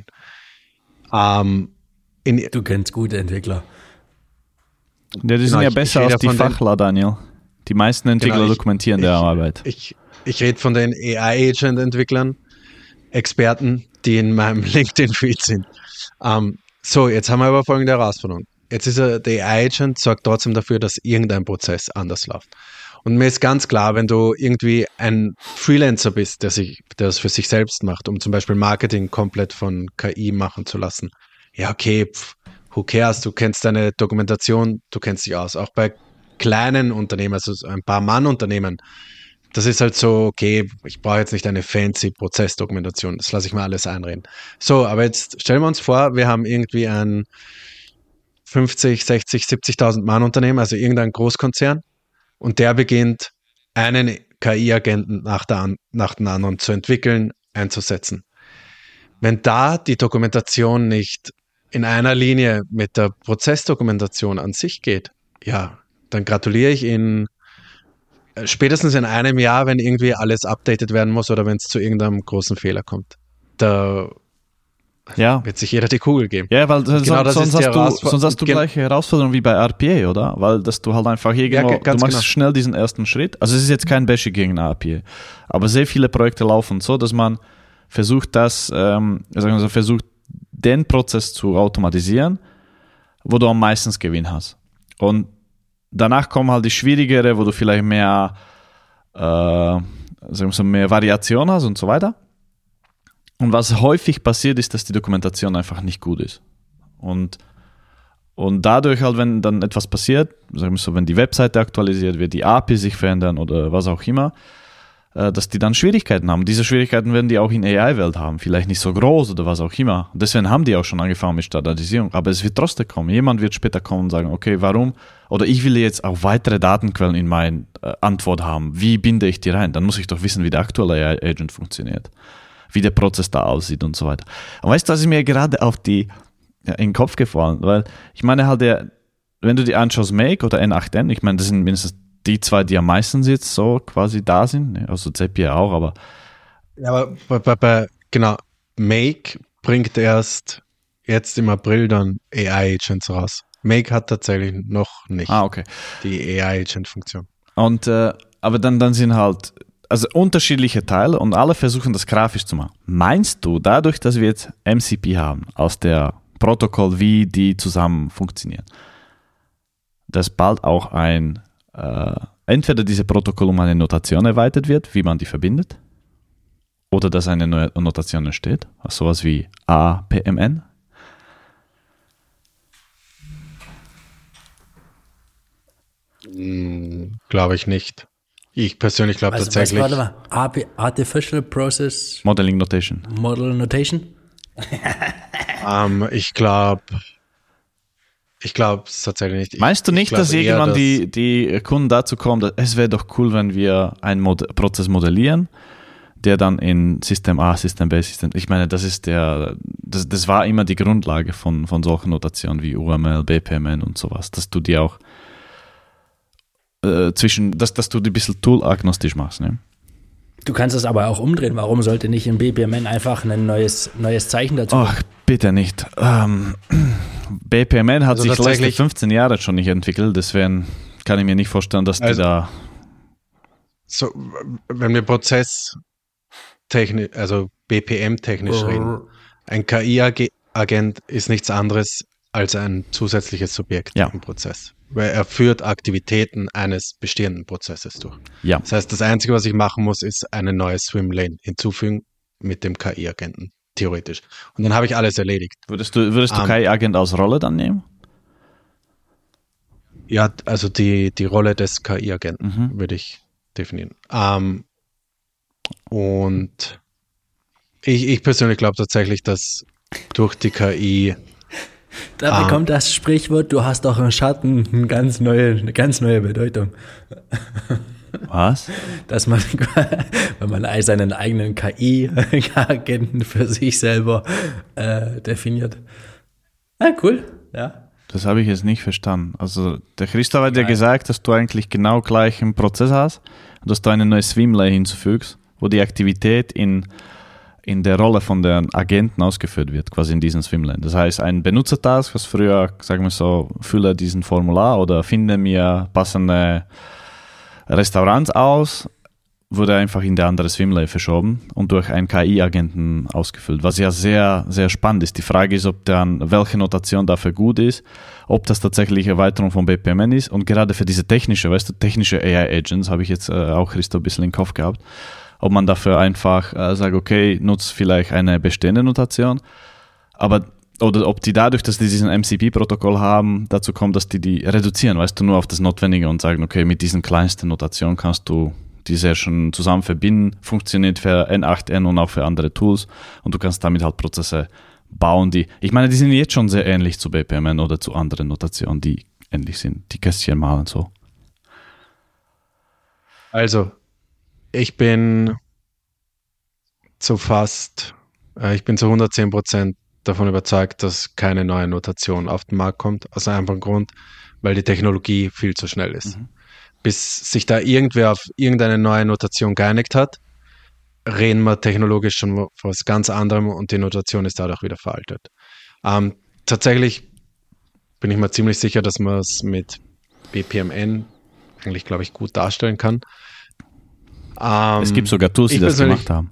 Du kennst gute Entwickler. Ja, die sind ja besser als die Fachler, Daniel. Die meisten Entwickler dokumentieren deren Arbeit. Ich rede von den AI-Agent-Entwicklern, Experten, die in meinem LinkedIn-Feed sind. So, jetzt haben wir aber folgende Herausforderung. Jetzt ist der AI-Agent sorgt trotzdem dafür, dass irgendein Prozess anders läuft. Und mir ist ganz klar, wenn du irgendwie ein Freelancer bist, der das für sich selbst macht, um zum Beispiel Marketing komplett von KI machen zu lassen. Ja, okay, who cares? Du kennst deine Dokumentation, du kennst dich aus. Auch bei kleinen Unternehmen, also ein paar Mann-Unternehmen, das ist halt so, okay, ich brauche jetzt nicht eine fancy Prozessdokumentation, das lasse ich mal alles einreden. So, aber jetzt stellen wir uns vor, wir haben irgendwie ein 50, 60, 70.000 Mann-Unternehmen, also irgendein Großkonzern, und der beginnt, einen KI-Agenten nach dem anderen zu entwickeln, einzusetzen. Wenn da die Dokumentation nicht in einer Linie mit der Prozessdokumentation an sich geht, ja, dann gratuliere ich Ihnen spätestens in einem Jahr, wenn irgendwie alles updated werden muss oder wenn es zu irgendeinem großen Fehler kommt. Da wird sich jeder die Kugel geben. Ja, weil genau sonst hast du gleiche Herausforderungen wie bei RPA, oder? Weil dass du halt einfach irgendwo, du machst schnell diesen ersten Schritt. Also es ist jetzt kein Bashing gegen RPA, aber sehr viele Projekte laufen so, dass man versucht versucht den Prozess zu automatisieren, wo du am meisten Gewinn hast. Und danach kommen halt die schwierigere, wo du vielleicht mehr mehr Variation hast und so weiter. Und was häufig passiert ist, dass die Dokumentation einfach nicht gut ist. Und dadurch halt, wenn dann etwas passiert, sagen wir so, wenn die Webseite aktualisiert wird, die API sich verändern oder was auch immer, dass die dann Schwierigkeiten haben. Diese Schwierigkeiten werden die auch in AI-Welt haben. Vielleicht nicht so groß oder was auch immer. Deswegen haben die auch schon angefangen mit Standardisierung. Aber es wird trotzdem kommen. Jemand wird später kommen und sagen, okay, warum? Oder ich will jetzt auch weitere Datenquellen in meine Antwort haben. Wie binde ich die rein? Dann muss ich doch wissen, wie der aktuelle AI-Agent funktioniert. Wie der Prozess da aussieht und so weiter. Und weißt du, was ist mir gerade in den Kopf gefallen? Weil ich meine halt, wenn du die anschaust, Make oder N8N, ich meine, das sind mindestens die zwei, die am meisten jetzt so quasi da sind, also Zapier auch, aber... Ja, aber genau, Make bringt erst jetzt im April dann AI-Agents raus. Make hat tatsächlich noch nicht die AI-Agent-Funktion. Und, aber dann sind halt also unterschiedliche Teile und alle versuchen das grafisch zu machen. Meinst du, dadurch, dass wir jetzt MCP haben, aus der Protokoll, wie die zusammen funktionieren, dass bald auch entweder diese Protokoll um eine Notation erweitert wird, wie man die verbindet, oder dass eine neue Notation entsteht, also sowas wie APMN? Glaube ich nicht. Ich persönlich glaube tatsächlich. Warte mal, Artificial Process Modeling Notation. Model Notation? Ich glaube es tatsächlich nicht. Meinst du nicht, dass irgendwann die Kunden dazu kommen, dass es wäre doch cool, wenn wir einen Prozess modellieren, der dann in System A, System B, System... Ich meine, das war immer die Grundlage von solchen Notationen wie UML, BPMN und sowas, dass du die auch... dass du die ein bisschen tool-agnostisch machst. Ne? Du kannst es aber auch umdrehen. Warum sollte nicht im BPMN einfach ein neues Zeichen dazu Ach, bitte nicht. BPMN hat sich die letzten 15 Jahre schon nicht entwickelt, deswegen kann ich mir nicht vorstellen, dass die da... So, wenn wir prozesstechnisch, also BPM-technisch reden, ein KI-Agent ist nichts anderes als ein zusätzliches Subjekt im Prozess. Weil er führt Aktivitäten eines bestehenden Prozesses durch. Ja. Das heißt, das Einzige, was ich machen muss, ist eine neue Swimlane hinzufügen mit dem KI-Agenten, theoretisch. Und dann habe ich alles erledigt. Würdest du KI-Agent aus Rolle dann nehmen? Ja, also die Rolle des KI-Agenten würde ich definieren. Und ich persönlich glaube tatsächlich, dass durch die KI da bekommt das Sprichwort, du hast doch einen Schatten, eine ganz neue Bedeutung. Was? Dass man, wenn man seinen eigenen KI-Agenten für sich selber definiert. Ah, cool, ja. Das habe ich jetzt nicht verstanden. Also der Christoph hat ja gesagt, dass du eigentlich genau gleich einen Prozess hast und dass du eine neue Swimlane hinzufügst, wo die Aktivität in der Rolle von den Agenten ausgeführt wird, quasi in diesen Swimlane. Das heißt, ein Benutzertask, was früher, sagen wir so, fülle diesen Formular oder finde mir passende Restaurants aus, wurde einfach in der andere Swimlane verschoben und durch einen KI-Agenten ausgefüllt, was ja sehr, sehr spannend ist. Die Frage ist, ob dann, welche Notation dafür gut ist, ob das tatsächlich Erweiterung von BPMN ist und gerade für diese technische AI-Agents, habe ich jetzt auch Christoph ein bisschen im Kopf gehabt, ob man dafür einfach sagt, okay, nutzt vielleicht eine bestehende Notation, oder ob die dadurch, dass die diesen MCP-Protokoll haben, dazu kommen, dass die reduzieren, weißt du, nur auf das Notwendige und sagen, okay, mit diesen kleinsten Notationen kannst du die sehr schon zusammen verbinden, funktioniert für N8N und auch für andere Tools und du kannst damit halt Prozesse bauen, die sind jetzt schon sehr ähnlich zu BPMN oder zu anderen Notationen, die ähnlich sind, die Kästchen malen so. Also, ich bin zu 110% davon überzeugt, dass keine neue Notation auf den Markt kommt, aus einem einfachen Grund, weil die Technologie viel zu schnell ist. Bis sich da irgendwer auf irgendeine neue Notation geeinigt hat, reden wir technologisch schon von was ganz anderem und die Notation ist dadurch wieder veraltet. Tatsächlich bin ich mir ziemlich sicher, dass man es mit BPMN eigentlich, glaube ich, gut darstellen kann. Es gibt sogar Tools, die das gemacht haben.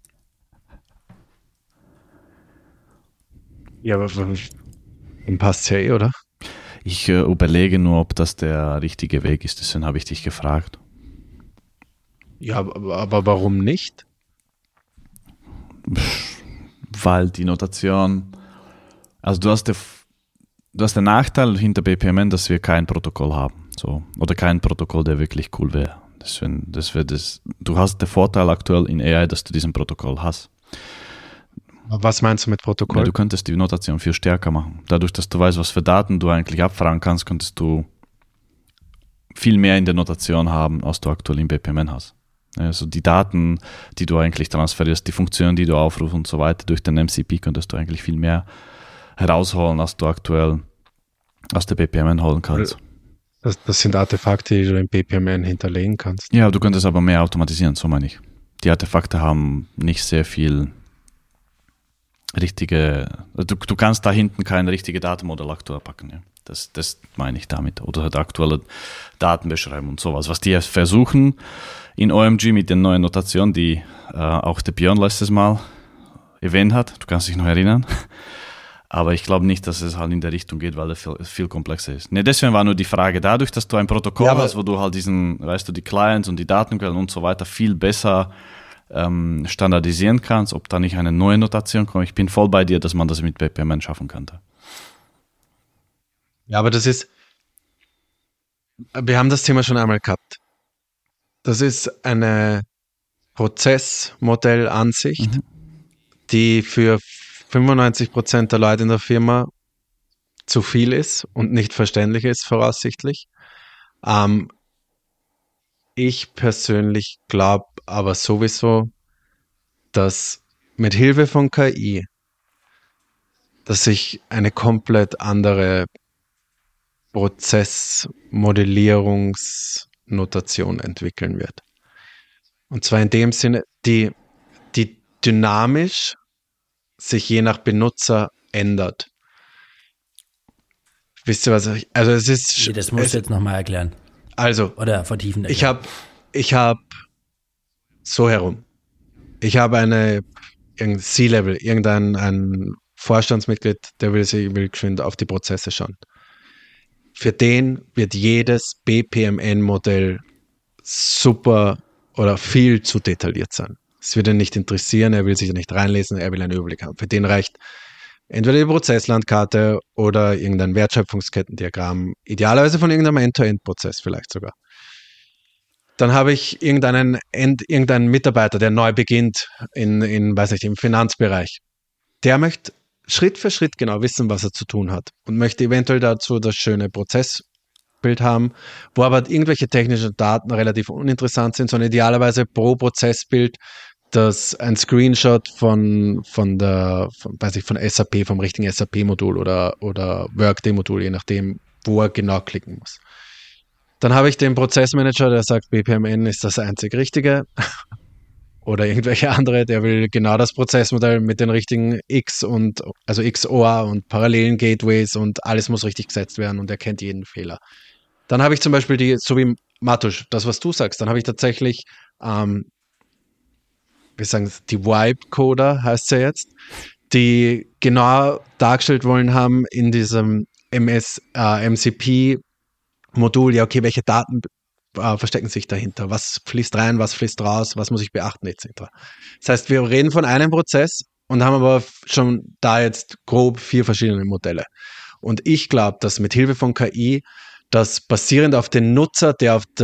Ja, aber im passt ja oder? Ich überlege nur, ob das der richtige Weg ist, deswegen habe ich dich gefragt. Ja, aber warum nicht? Weil die Notation, also du hast den Nachteil hinter BPMN, dass wir kein Protokoll haben, so, oder kein Protokoll, der wirklich cool wäre. Deswegen, du hast den Vorteil aktuell in AI, dass du diesen Protokoll hast. Was meinst du mit Protokoll? Ja, du könntest die Notation viel stärker machen. Dadurch, dass du weißt, was für Daten du eigentlich abfragen kannst, könntest du viel mehr in der Notation haben, als du aktuell in BPMN hast. Also die Daten, die du eigentlich transferierst, die Funktionen, die du aufrufst und so weiter, durch den MCP könntest du eigentlich viel mehr herausholen, als du aktuell aus der BPMN holen kannst. Das sind Artefakte, die du in BPMN hinterlegen kannst. Ja, du könntest aber mehr automatisieren, so meine ich. Die Artefakte haben nicht sehr viel du kannst da hinten kein richtiges Datenmodell aktuell packen. Ja. Das meine ich damit. Oder halt aktuelle Datenbeschreibung und sowas. Was die jetzt versuchen in OMG mit den neuen Notationen, die auch der Björn letztes Mal erwähnt hat. Du kannst dich noch erinnern. Aber ich glaube nicht, dass es halt in der Richtung geht, weil es viel komplexer ist. Ne, deswegen war nur die Frage, dadurch, dass du ein Protokoll hast, wo du halt die Clients und die Datenquellen und so weiter viel besser standardisieren kannst, ob da nicht eine neue Notation kommt. Ich bin voll bei dir, dass man das mit BPMN schaffen könnte. Ja, aber wir haben das Thema schon einmal gehabt. Das ist eine Prozessmodellansicht, die für 95% der Leute in der Firma zu viel ist und nicht verständlich ist, voraussichtlich. Ich persönlich glaube aber sowieso, dass mit Hilfe von KI, dass sich eine komplett andere Prozessmodellierungsart Notation entwickeln wird. Und zwar in dem Sinne, die dynamisch sich je nach Benutzer ändert. Wisst ihr, was also es ist... Das musst du jetzt nochmal erklären. Also, oder vertiefen. Ich habe so herum. Ich habe irgendein C-Level, ein Vorstandsmitglied, der will geschwind auf die Prozesse schauen. Für den wird jedes BPMN-Modell super oder viel zu detailliert sein. Es wird ihn nicht interessieren, er will sich nicht reinlesen, er will einen Überblick haben. Für den reicht entweder die Prozesslandkarte oder irgendein Wertschöpfungskettendiagramm, idealerweise von irgendeinem End-to-End-Prozess vielleicht sogar. Dann habe ich irgendeinen Mitarbeiter, der neu beginnt weiß nicht, im Finanzbereich. Der möchte Schritt für Schritt genau wissen, was er zu tun hat und möchte eventuell dazu das schöne Prozessbild haben, wo aber irgendwelche technischen Daten relativ uninteressant sind, sondern idealerweise pro Prozessbild das ein Screenshot von SAP, vom richtigen SAP-Modul oder Workday-Modul, je nachdem, wo er genau klicken muss. Dann habe ich den Prozessmanager, der sagt, BPMN ist das einzig Richtige. Oder irgendwelche andere, der will genau das Prozessmodell mit den richtigen XOR und parallelen Gateways und alles muss richtig gesetzt werden und er kennt jeden Fehler. Dann habe ich zum Beispiel so wie Matusz, das, was du sagst, dann habe ich tatsächlich, wir sagen die Vibe-Coder, heißt es ja jetzt, die genau dargestellt wollen haben in diesem MCP-Modul, ja, okay, welche Daten verstecken sich dahinter, was fließt rein, was fließt raus, was muss ich beachten, etc. Das heißt, wir reden von einem Prozess und haben aber schon da jetzt grob 4 verschiedene Modelle. Und ich glaube, dass mit Hilfe von KI, das basierend auf den Nutzer, der auf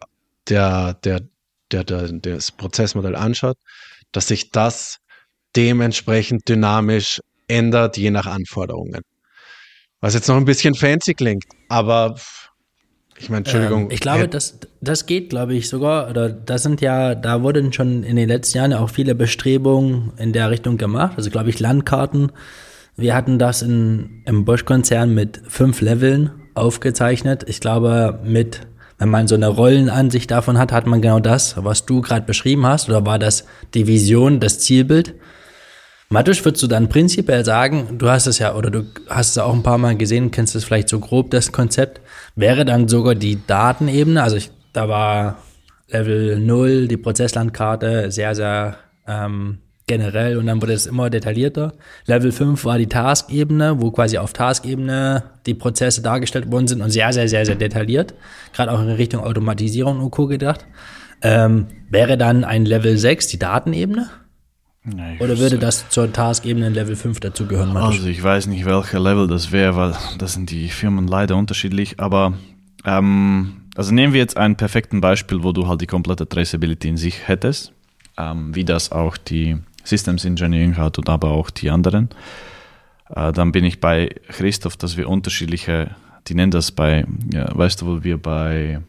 das Prozessmodell anschaut, dass sich das dementsprechend dynamisch ändert, je nach Anforderungen. Was jetzt noch ein bisschen fancy klingt, aber ich meine, Entschuldigung. Ich glaube, das geht, glaube ich, sogar, oder da wurden schon in den letzten Jahren auch viele Bestrebungen in der Richtung gemacht. Also, glaube ich, Landkarten. Wir hatten das im Bosch-Konzern mit 5 Leveln aufgezeichnet. Ich glaube, wenn man so eine Rollenansicht davon hat man genau das, was du gerade beschrieben hast, oder war das die Vision, das Zielbild? Matusz, würdest du dann prinzipiell sagen, du hast es ja, oder du hast es auch ein paar Mal gesehen, kennst es vielleicht so grob, das Konzept, wäre dann sogar die Datenebene, also da war Level 0, die Prozesslandkarte, sehr, sehr generell und dann wurde es immer detaillierter. Level 5 war die Task-Ebene, wo quasi auf Task-Ebene die Prozesse dargestellt worden sind und sehr, sehr, sehr, sehr detailliert, gerade auch in Richtung Automatisierung und Co. gedacht. Wäre dann ein Level 6 die Datenebene? Nee, oder würde das zur Task-Ebene in Level 5 dazugehören? Also ich weiß nicht, welcher Level das wäre, weil das sind die Firmen leider unterschiedlich, aber also nehmen wir jetzt ein perfekten Beispiel, wo du halt die komplette Traceability in sich hättest, wie das auch die Systems Engineering hat und aber auch die anderen. Dann bin ich bei Christoph, dass wir unterschiedliche, die nennen das weißt du, wo wir bei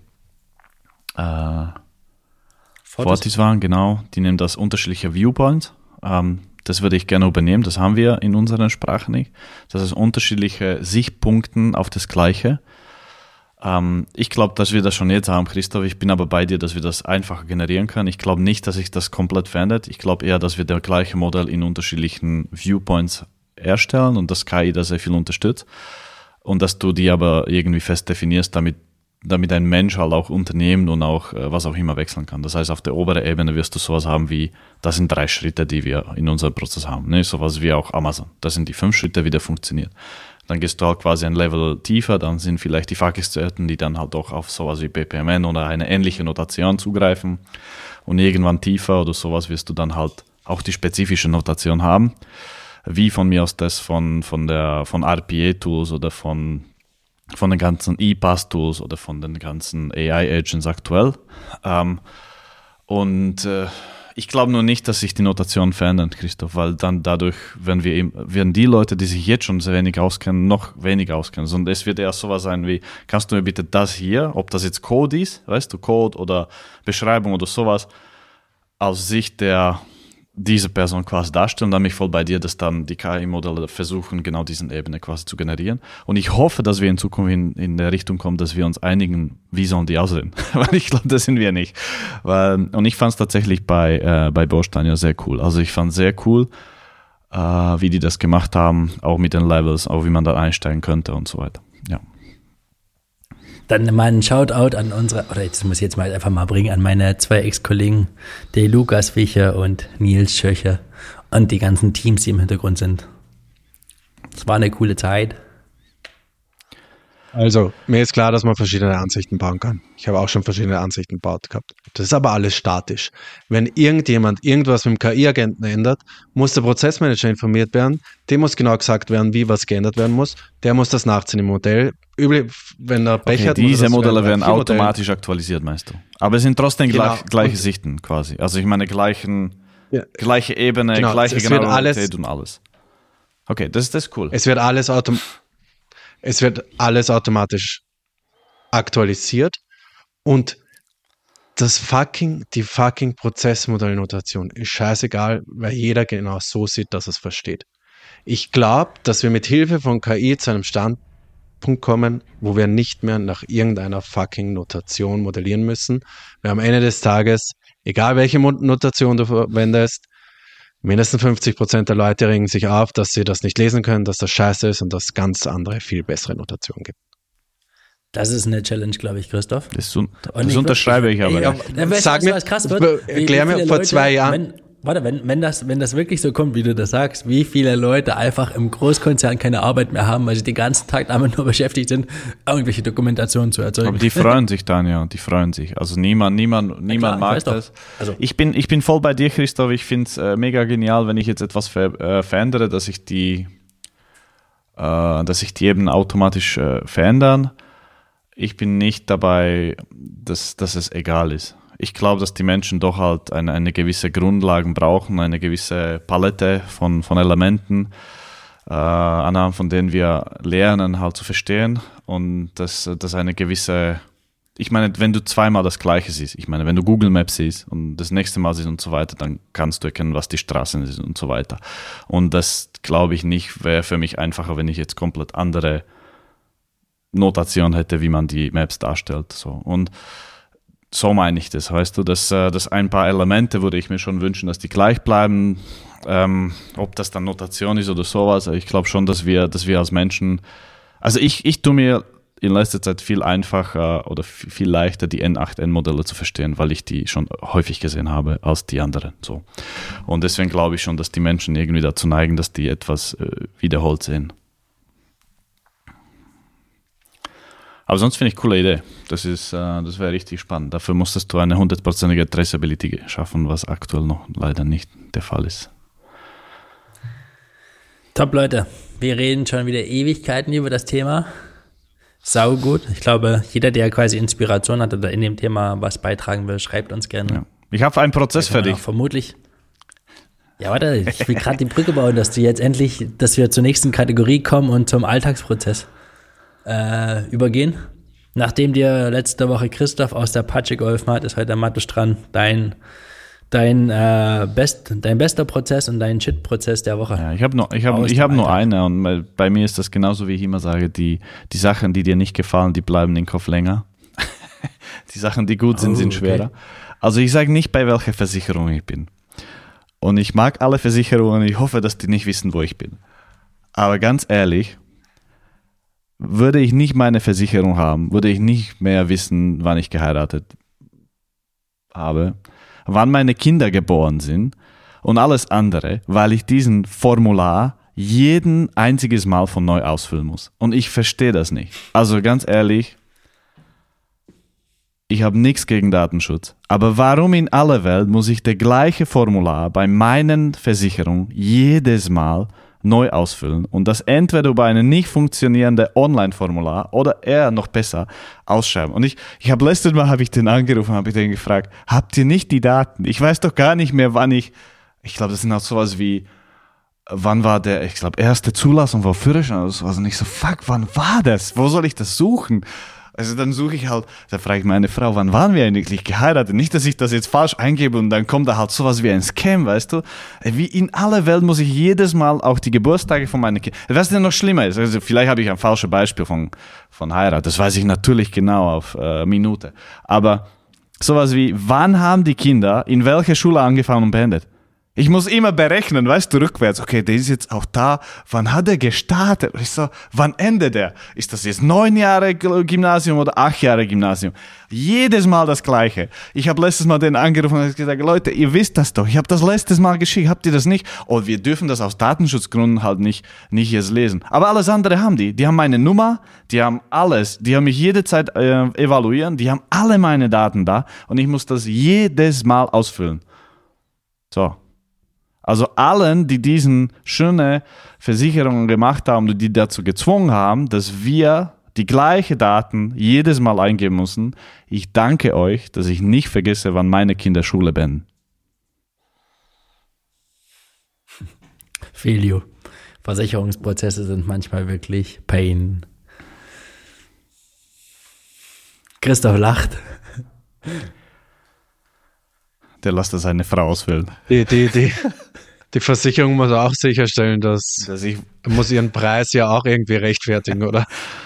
Fortis waren, genau, die nennen das unterschiedliche Viewpoints. Das würde ich gerne übernehmen, das haben wir in unseren Sprachen nicht. Das ist unterschiedliche Sichtpunkten auf das Gleiche. Ich glaube, dass wir das schon jetzt haben, Christoph. Ich bin aber bei dir, dass wir das einfacher generieren können. Ich glaube nicht, dass sich das komplett verändert. Ich glaube eher, dass wir das gleiche Modell in unterschiedlichen Viewpoints erstellen und dass KI da sehr viel unterstützt. Und dass du die aber irgendwie fest definierst, damit ein Mensch halt auch Unternehmen und auch was auch immer wechseln kann. Das heißt, auf der oberen Ebene wirst du sowas haben wie, das sind 3 Schritte, die wir in unserem Prozess haben. Ne? Sowas wie auch Amazon. Das sind die 5 Schritte, wie der funktioniert. Dann gehst du halt quasi ein Level tiefer, dann sind vielleicht die Fachexperten, die dann halt auch auf sowas wie BPMN oder eine ähnliche Notation zugreifen. Und irgendwann tiefer oder sowas wirst du dann halt auch die spezifische Notation haben. Wie von mir aus das von RPA-Tools oder von den ganzen E-Pass-Tools oder von den ganzen AI-Agents aktuell. Ich glaube nur nicht, dass sich die Notation verändert, Christoph, weil dann dadurch werden die Leute, die sich jetzt schon sehr wenig auskennen, noch weniger auskennen. Und es wird eher sowas sein wie, kannst du mir bitte das hier, ob das jetzt Code ist, weißt du, Code oder Beschreibung oder sowas, aus Sicht der diese Person quasi darstellen. Dann bin ich voll bei dir, dass dann die KI-Modelle versuchen, genau diesen Ebene quasi zu generieren. Und ich hoffe, dass wir in Zukunft in der Richtung kommen, dass wir uns einigen, wie sollen die aussehen. Weil ich glaube, das sind wir nicht. Und ich fand es tatsächlich bei Baustein ja sehr cool. Also ich fand es sehr cool, wie die das gemacht haben, auch mit den Levels, auch wie man da einsteigen könnte und so weiter. Ja. Dann mal ein Shoutout an das muss ich jetzt mal einfach mal bringen, an meine 2 Ex-Kollegen, der Lukas Wiche und Nils Schöcher und die ganzen Teams, die im Hintergrund sind. Es war eine coole Zeit. Also, mir ist klar, dass man verschiedene Ansichten bauen kann. Ich habe auch schon verschiedene Ansichten gebaut gehabt. Das ist aber alles statisch. Wenn irgendjemand irgendwas mit dem KI-Agenten ändert, muss der Prozessmanager informiert werden. Dem muss genau gesagt werden, wie was geändert werden muss. Der muss das nachziehen im Modell. Wenn er Pech hat, diese Modelle werden automatisch aktualisiert, meinst du? Aber es sind trotzdem gleiche Sichten quasi. Also ich meine gleiche Ebene, gleiche Generalität und alles. Okay, das ist cool. Es wird alles automatisch aktualisiert und die fucking Prozessmodellnotation ist scheißegal, weil jeder genau so sieht, dass er es versteht. Ich glaube, dass wir mit Hilfe von KI zu einem Standpunkt kommen, wo wir nicht mehr nach irgendeiner fucking Notation modellieren müssen, weil am Ende des Tages, egal welche Notation du verwendest, mindestens 50% der Leute regen sich auf, dass sie das nicht lesen können, dass das scheiße ist und dass es ganz andere, viel bessere Notationen gibt. Das ist eine Challenge, glaube ich, Christoph. Das unterschreibe ich aber. Sag mir, erklär mir vor 2 Jahren. Wenn das wirklich so kommt, wie du das sagst, wie viele Leute einfach im Großkonzern keine Arbeit mehr haben, weil sie den ganzen Tag damit nur beschäftigt sind, irgendwelche Dokumentationen zu erzeugen. Aber die freuen sich dann, ja, die freuen sich. Also niemand mag das. Also ich bin voll bei dir, Christoph. Ich finde es mega genial, wenn ich jetzt etwas verändere, dass ich die eben automatisch verändern. Ich bin nicht dabei, dass es egal ist. Ich glaube, dass die Menschen doch halt eine gewisse Grundlagen brauchen, eine gewisse Palette von Elementen, anhand von denen wir lernen, halt zu verstehen. Und dass eine gewisse, ich meine, wenn du zweimal das Gleiche siehst, ich meine, wenn du Google Maps siehst und das nächste Mal siehst und so weiter, dann kannst du erkennen, was die Straßen sind und so weiter. Und das, glaube ich, nicht wäre für mich einfacher, wenn ich jetzt komplett andere Notation hätte, wie man die Maps darstellt. So. Und so meine ich das, weißt du, dass ein paar Elemente würde ich mir schon wünschen, dass die gleich bleiben, ob das dann Notation ist oder sowas. Ich glaube schon, dass wir als Menschen, also ich tue mir in letzter Zeit viel einfacher oder viel leichter die N8N-Modelle zu verstehen, weil ich die schon häufig gesehen habe als die anderen. So. Und deswegen glaube ich schon, dass die Menschen irgendwie dazu neigen, dass die etwas wiederholt sehen. Aber sonst finde ich eine coole Idee. Das wäre richtig spannend. Dafür musstest du eine 100%ige Traceability schaffen, was aktuell noch leider nicht der Fall ist. Top, Leute. Wir reden schon wieder Ewigkeiten über das Thema. Sau gut. Ich glaube, jeder, der quasi Inspiration hat oder in dem Thema was beitragen will, schreibt uns gerne. Ja. Ich habe einen Prozess für dich. Vermutlich. Ja, warte, ich will gerade die Brücke bauen, dass wir zur nächsten Kategorie kommen und zum Alltagsprozess übergehen. Nachdem dir letzte Woche Christoph aus der Patsche geholfen hat, ist heute Mathe dran, dein bester Prozess und dein Shit-Prozess der Woche. Ja, ich habe nur eine und bei mir ist das genauso, wie ich immer sage, die Sachen, die dir nicht gefallen, die bleiben im Kopf länger. Die Sachen, die gut sind, sind schwerer. Okay. Also ich sage nicht, bei welcher Versicherung ich bin. Und ich mag alle Versicherungen, ich hoffe, dass die nicht wissen, wo ich bin. Aber ganz ehrlich, würde ich nicht meine Versicherung haben, würde ich nicht mehr wissen, wann ich geheiratet habe, wann meine Kinder geboren sind und alles andere, weil ich diesen Formular jeden einziges Mal von neu ausfüllen muss. Und ich verstehe das nicht. Also ganz ehrlich, ich habe nichts gegen Datenschutz. Aber warum in aller Welt muss ich das gleiche Formular bei meinen Versicherungen jedes Mal neu ausfüllen und das entweder über eine nicht funktionierende Online-Formular oder eher noch besser ausschreiben. Und ich habe letztes Mal den angerufen, habe ich den gefragt, habt ihr nicht die Daten? Ich weiß doch gar nicht mehr, wann ich glaube, das sind auch sowas wie, wann war erste Zulassung war Führerschein oder sowas. Und ich so, fuck, wann war das? Wo soll ich das suchen? Also dann suche ich halt, da frage ich meine Frau, wann waren wir eigentlich geheiratet? Nicht, dass ich das jetzt falsch eingebe und dann kommt da halt sowas wie ein Scam, weißt du? Wie in aller Welt muss ich jedes Mal auch die Geburtstage von meinen Kindern. Was denn noch schlimmer ist, also vielleicht habe ich ein falsches Beispiel von Heirat, das weiß ich natürlich genau auf Minute. Aber sowas wie, wann haben die Kinder in welcher Schule angefangen und beendet? Ich muss immer berechnen, weißt du, rückwärts. Okay, der ist jetzt auch da. Wann hat er gestartet? Ich so, wann endet er? Ist das jetzt 9 Jahre Gymnasium oder 8 Jahre Gymnasium? Jedes Mal das Gleiche. Ich habe letztes Mal den angerufen und gesagt, Leute, ihr wisst das doch. Ich habe das letztes Mal geschickt. Habt ihr das nicht? Oh, wir dürfen das aus Datenschutzgründen halt nicht jetzt lesen. Aber alles andere haben die. Die haben meine Nummer, die haben alles. Die haben mich jede Zeit evaluieren. Die haben alle meine Daten da und ich muss das jedes Mal ausfüllen. So. Also allen, die diesen schöne Versicherungen gemacht haben und die dazu gezwungen haben, dass wir die gleichen Daten jedes Mal eingeben müssen, ich danke euch, dass ich nicht vergesse, wann meine Kinder Schule beenden. Filio. Versicherungsprozesse sind manchmal wirklich Pain. Christoph lacht. Der lässt das seine Frau ausfüllen. Die Versicherung muss auch sicherstellen, dass ich muss ihren Preis ja auch irgendwie rechtfertigen, oder?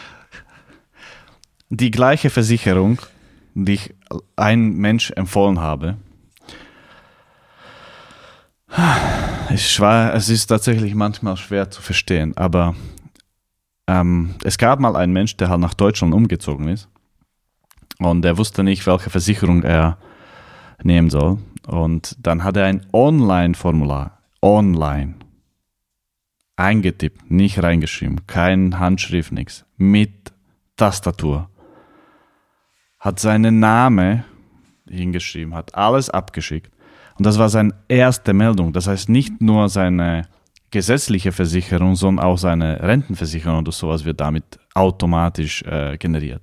Die gleiche Versicherung, die ich ein Mensch empfohlen habe, es ist tatsächlich manchmal schwer zu verstehen, aber es gab mal einen Mensch, der halt nach Deutschland umgezogen ist und er wusste nicht, welche Versicherung er nehmen soll. Und dann hat er ein Online-Formular, online, eingetippt, nicht reingeschrieben, kein Handschrift, nichts, mit Tastatur. Hat seinen Namen hingeschrieben, hat alles abgeschickt. Und das war seine erste Meldung. Das heißt, nicht nur seine gesetzliche Versicherung, sondern auch seine Rentenversicherung oder sowas wird damit automatisch generiert.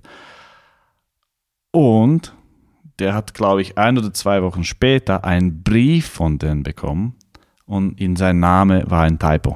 Und der hat, glaube ich, 1 oder 2 Wochen später einen Brief von denen bekommen und in sein Name war ein Typo.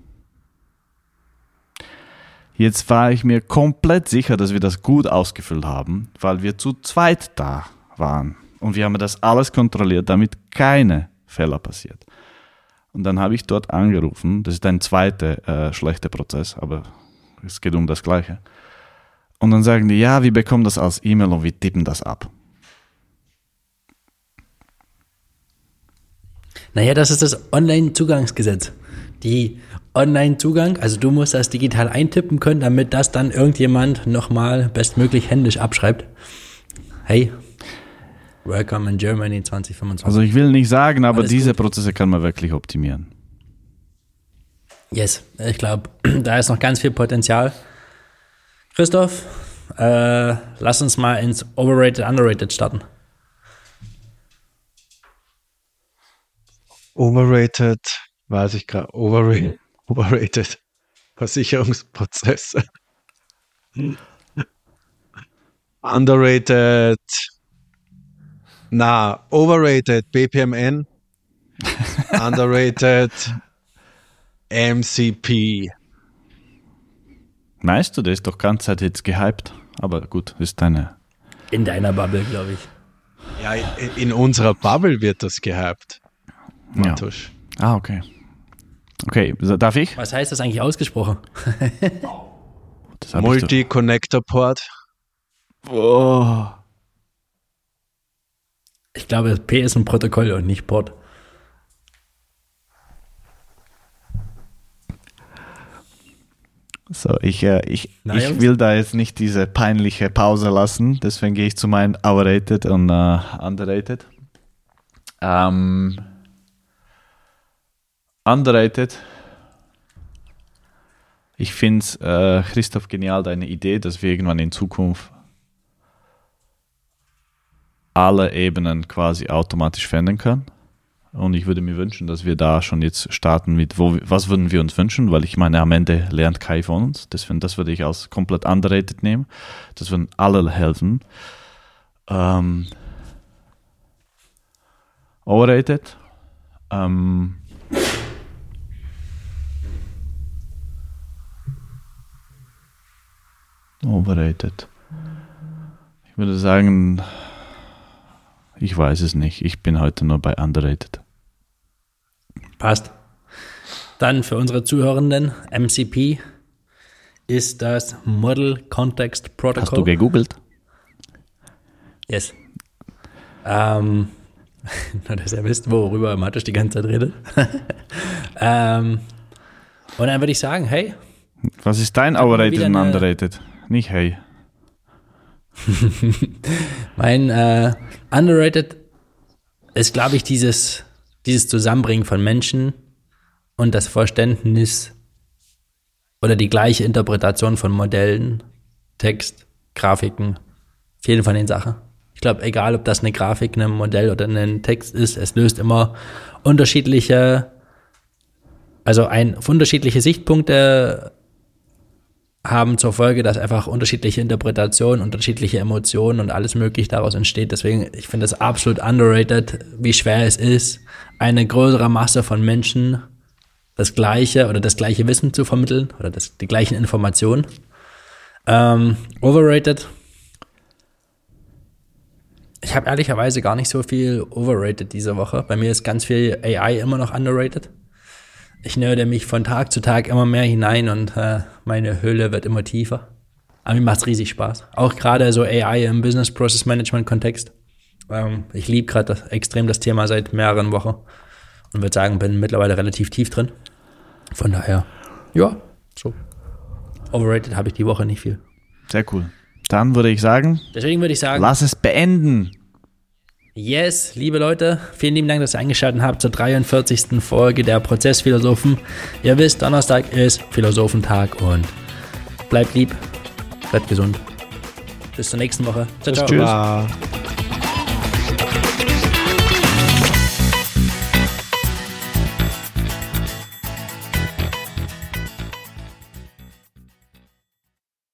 Jetzt war ich mir komplett sicher, dass wir das gut ausgefüllt haben, weil wir zu zweit da waren. Und wir haben das alles kontrolliert, damit keine Fehler passiert. Und dann habe ich dort angerufen, das ist ein zweiter schlechter Prozess, aber es geht um das Gleiche. Und dann sagen die, ja, wir bekommen das als E-Mail und wir tippen das ab. Naja, das ist das Online-Zugangsgesetz. Die Online-Zugang, also du musst das digital eintippen können, damit das dann irgendjemand nochmal bestmöglich händisch abschreibt. Hey, welcome in Germany 2025. Also ich will nicht sagen, aber Alles diese gut. Prozesse kann man wirklich optimieren. Yes, ich glaube, da ist noch ganz viel Potenzial. Christoph, lass uns mal ins Overrated, Underrated starten. Overrated, weiß ich gerade, overrated Versicherungsprozesse. Underrated, overrated BPMN, underrated MCP. Weißt du, der ist doch ganze Zeit jetzt gehypt. Aber gut, ist deine. In deiner Bubble, glaube ich. Ja, in unserer Bubble wird das gehypt. Matusch. Ja. Ah, okay. Okay, darf ich? Was heißt das eigentlich ausgesprochen? Multi-Connector-Port. Oh. Ich glaube, P ist ein Protokoll und nicht Port. So, ich will da jetzt nicht diese peinliche Pause lassen, deswegen gehe ich zu meinen Overrated und Underrated. Underrated. Ich finde es, Christoph, genial, deine Idee, dass wir irgendwann in Zukunft alle Ebenen quasi automatisch verändern können. Und ich würde mir wünschen, dass wir da schon jetzt starten mit, was würden wir uns wünschen, weil ich meine, am Ende lernt Kai von uns. Deswegen, das würde ich als komplett underrated nehmen. Das würden alle helfen. Overrated. Overrated. Ich würde sagen, ich weiß es nicht. Ich bin heute nur bei underrated. Passt. Dann für unsere Zuhörenden, MCP ist das Model Context Protocol. Hast du gegoogelt? Yes. Nur, dass ihr wisst, worüber Mathisch die ganze Zeit redet. Und dann würde ich sagen, hey. Was ist dein overrated und underrated? Nicht hey. Mein underrated ist, glaube ich, dieses Zusammenbringen von Menschen und das Verständnis oder die gleiche Interpretation von Modellen, Text, Grafiken, vielen von den Sachen. Ich glaube, egal, ob das eine Grafik, ein Modell oder ein Text ist, es löst immer unterschiedliche Sichtpunkte haben zur Folge, dass einfach unterschiedliche Interpretationen, unterschiedliche Emotionen und alles mögliche daraus entsteht. Deswegen, ich finde es absolut underrated, wie schwer es ist, eine größere Masse von Menschen das gleiche Wissen zu vermitteln oder die gleichen Informationen. Overrated. Ich habe ehrlicherweise gar nicht so viel overrated diese Woche. Bei mir ist ganz viel AI immer noch underrated. Ich nerde mich von Tag zu Tag immer mehr hinein und meine Höhle wird immer tiefer. Aber mir macht es riesig Spaß. Auch gerade so AI im Business Process Management Kontext. Ich liebe gerade extrem das Thema seit mehreren Wochen und würde sagen, bin mittlerweile relativ tief drin. Von daher, ja, so. Overrated habe ich die Woche nicht viel. Sehr cool. Dann würde ich sagen, lass es beenden. Yes, liebe Leute, vielen lieben Dank, dass ihr eingeschaltet habt zur 43. Folge der Prozessphilosophen. Ihr wisst, Donnerstag ist Philosophentag und bleibt lieb, bleibt gesund. Bis zur nächsten Woche. Ciao, ciao. Tschüss.